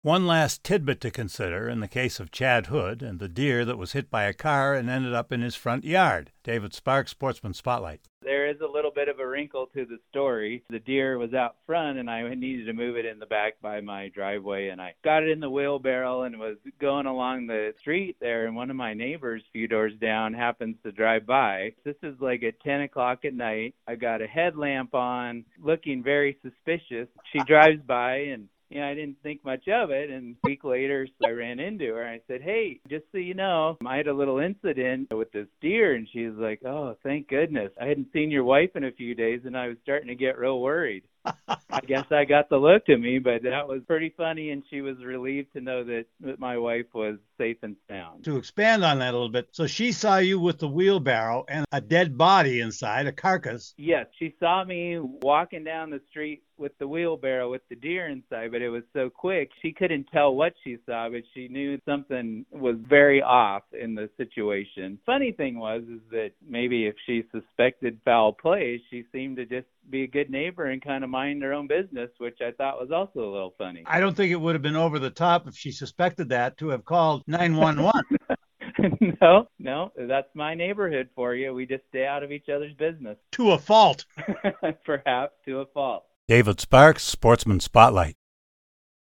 One last tidbit to consider in the case of Chad Hood and the deer that was hit by a car and ended up in his front yard. David Sparks, Sportsman Spotlight. There is a little bit of a wrinkle to the story. The deer was out front, and I needed to move it in the back by my driveway, and I got it in the wheelbarrow and was going along the street there, and one of my neighbors a few doors down happens to drive by. This is like at 10 o'clock at night. I got a headlamp on, looking very suspicious. She drives by, and I didn't think much of it, and a week later, I ran into her, and I said, "Hey, just so you know, I had a little incident with this deer," and she's like, "Oh, thank goodness. I hadn't seen your wife in a few days, and I was starting to get real worried." I guess I got the look to me, but that was pretty funny, and she was relieved to know that my wife was safe and sound. To expand on that a little bit, so she saw you with the wheelbarrow and a dead body inside, a carcass. Yes, she saw me walking down the street with the wheelbarrow with the deer inside, but it was so quick, she couldn't tell what she saw, but she knew something was very off in the situation. Funny thing was is that maybe if she suspected foul play, she seemed to just be a good neighbor and kind of mind her own business, which I thought was also a little funny. I don't think it would have been over the top if she suspected that to have called 911. No, that's my neighborhood for you. We just stay out of each other's business. To a fault. Perhaps to a fault. David Sparks, Sportsman Spotlight.